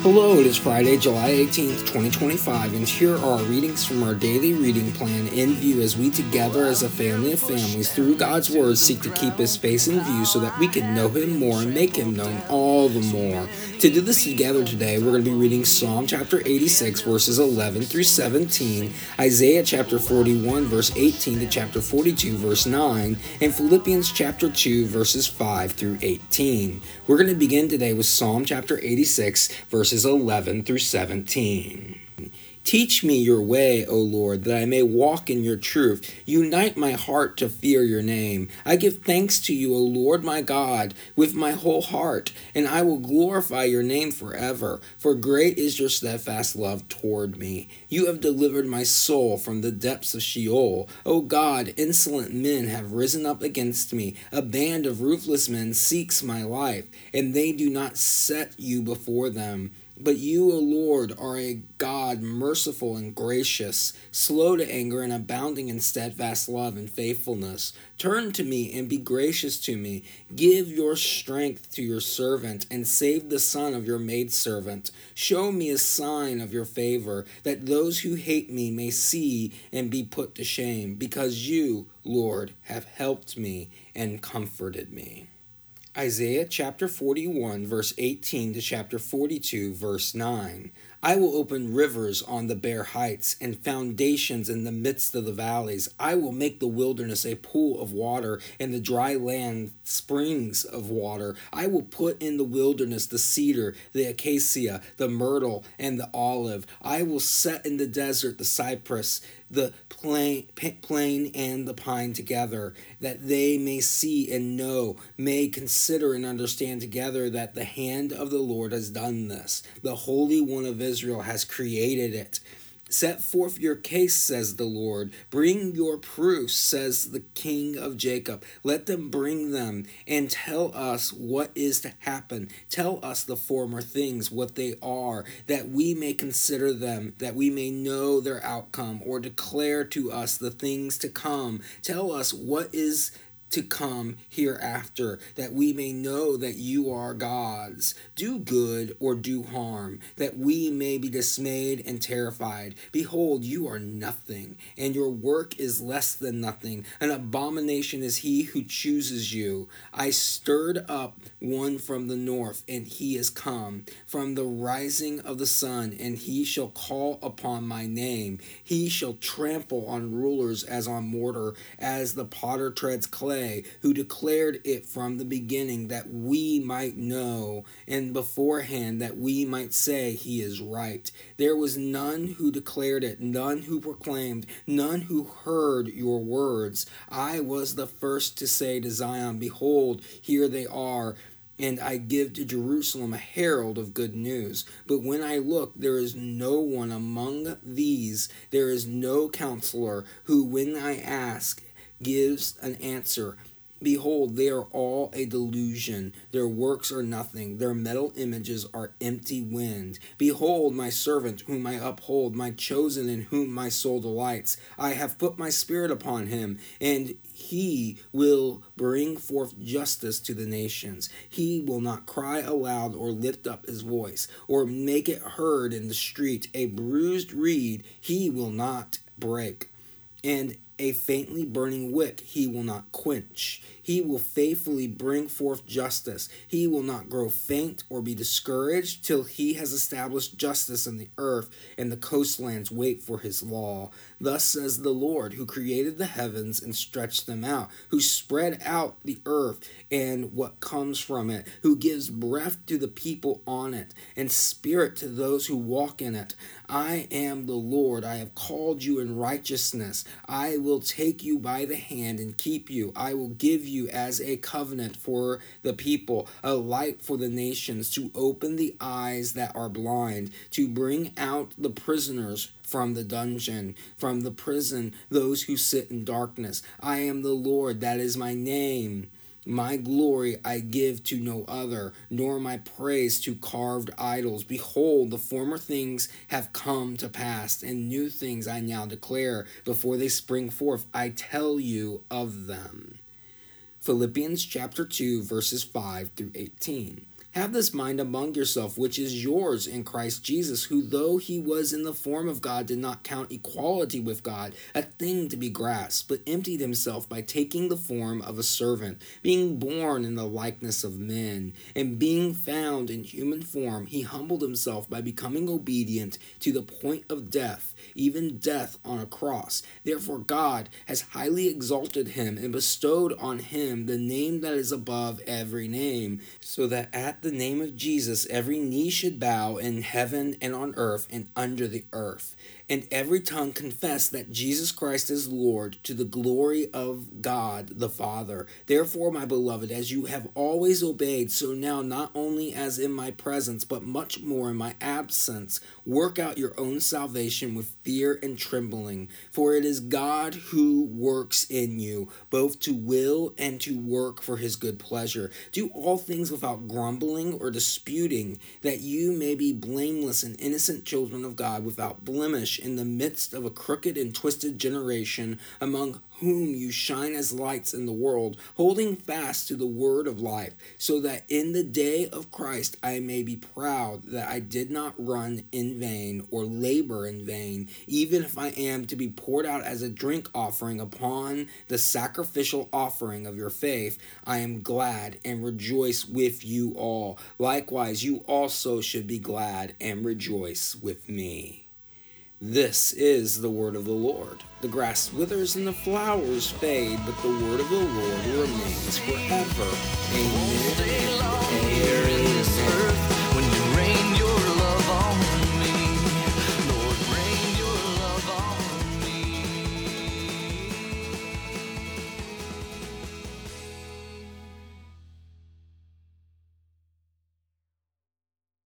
Hello, it is Friday, July 18th, 2025, and here are our readings from our daily reading plan in view as we together as a family of families through God's Word seek to keep His face in view so that we can know Him more and make Him known all the more. To do this together today, we're going to be reading Psalm chapter 86, verses 11 through 17, Isaiah chapter 41, verse 18 to chapter 42, verse 9, and Philippians chapter 2, verses 5 through 18. We're going to begin today with Psalm chapter 86, verses 11 through 17. Teach me your way, O Lord, that I may walk in your truth. Unite my heart to fear your name. I give thanks to you, O Lord my God, with my whole heart, and I will glorify your name forever. For great is your steadfast love toward me. You have delivered my soul from the depths of Sheol. O God, insolent men have risen up against me. A band of ruthless men seeks my life, and they do not set you before them. But you, O Lord, are a God merciful and gracious, slow to anger and abounding in steadfast love and faithfulness. Turn to me and be gracious to me. Give your strength to your servant and save the son of your maidservant. Show me a sign of your favor, that those who hate me may see and be put to shame, because you, Lord, have helped me and comforted me. Isaiah chapter 41, verse 18 to chapter 42, verse 9. I will open rivers on the bare heights and foundations in the midst of the valleys. I will make the wilderness a pool of water and the dry land springs of water. I will put in the wilderness the cedar, the acacia, the myrtle, and the olive. I will set in the desert the cypress, the plane and the pine together, that they may see and know, may consider and understand together that the hand of the Lord has done this. The Holy One of Israel has created it. Set forth your case, says the Lord. Bring your proofs, says the King of Jacob. Let them bring them, and tell us what is to happen. Tell us the former things, what they are, that we may consider them, that we may know their outcome, or declare to us the things to come. Tell us what is to come hereafter, that we may know that you are gods. Do good or do harm, that we may be dismayed and terrified. Behold, you are nothing, and your work is less than nothing. An abomination is he who chooses you. I stirred up one from the north, and he is come, from the rising of the sun, and he shall call upon my name. He shall trample on rulers as on mortar, as the potter treads clay, who declared it from the beginning, that we might know, and beforehand that we might say he is right. There was none who declared it, none who proclaimed, none who heard your words. I was the first to say to Zion, behold, here they are. And I give to Jerusalem a herald of good news. But when I look, there is no one among these, there is no counselor who, when I ask, gives an answer. Behold, they are all a delusion. Their works are nothing. Their metal images are empty wind. Behold, my servant whom I uphold, my chosen in whom my soul delights. I have put my spirit upon him, and he will bring forth justice to the nations. He will not cry aloud or lift up his voice, or make it heard in the street. A bruised reed he will not break, and a faintly burning wick he will not quench. He will faithfully bring forth justice. He will not grow faint or be discouraged till he has established justice in the earth, and the coastlands wait for his law. Thus says the Lord, who created the heavens and stretched them out, who spread out the earth and what comes from it, who gives breath to the people on it, and spirit to those who walk in it. I am the Lord. I have called you in righteousness. I will take you by the hand and keep you. I will give you as a covenant for the people, a light for the nations, to open the eyes that are blind, to bring out the prisoners from the dungeon, from the prison, those who sit in darkness. I am the Lord, that is my name. My glory I give to no other, nor my praise to carved idols. Behold, the former things have come to pass, and new things I now declare. Before they spring forth, I tell you of them. Philippians chapter 2, verses 5 through 18. Have this mind among yourself, which is yours in Christ Jesus, who, though he was in the form of God, did not count equality with God a thing to be grasped, but emptied himself by taking the form of a servant, being born in the likeness of men. And being found in human form, he humbled himself by becoming obedient to the point of death, even death on a cross. Therefore God has highly exalted him and bestowed on him the name that is above every name, so that at the name of Jesus every knee should bow in heaven and on earth and under the earth, and every tongue confess that Jesus Christ is Lord, to the glory of God the Father. Therefore, my beloved, as you have always obeyed, so now, not only as in my presence, but much more in my absence, work out your own salvation with fear and trembling. For it is God who works in you, both to will and to work for his good pleasure. Do all things without grumbling or disputing, that you may be blameless and innocent children of God, without blemish, in the midst of a crooked and twisted generation, among whom you shine as lights in the world, holding fast to the word of life, so that in the day of Christ I may be proud that I did not run in vain or labor in vain. Even if I am to be poured out as a drink offering upon the sacrificial offering of your faith, I am glad and rejoice with you all. Likewise, you also should be glad and rejoice with me. This is the word of the Lord. The grass withers and the flowers fade, but the word of the Lord remains forever. Amen. Amen.